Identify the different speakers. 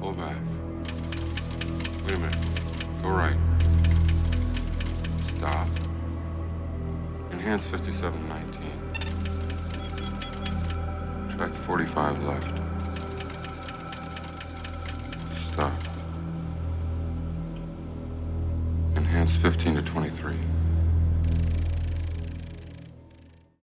Speaker 1: Pull back. Wait a minute. Go right. Stop. Enhance 5719. Track 45 left. Stop. Enhance 15 to 23.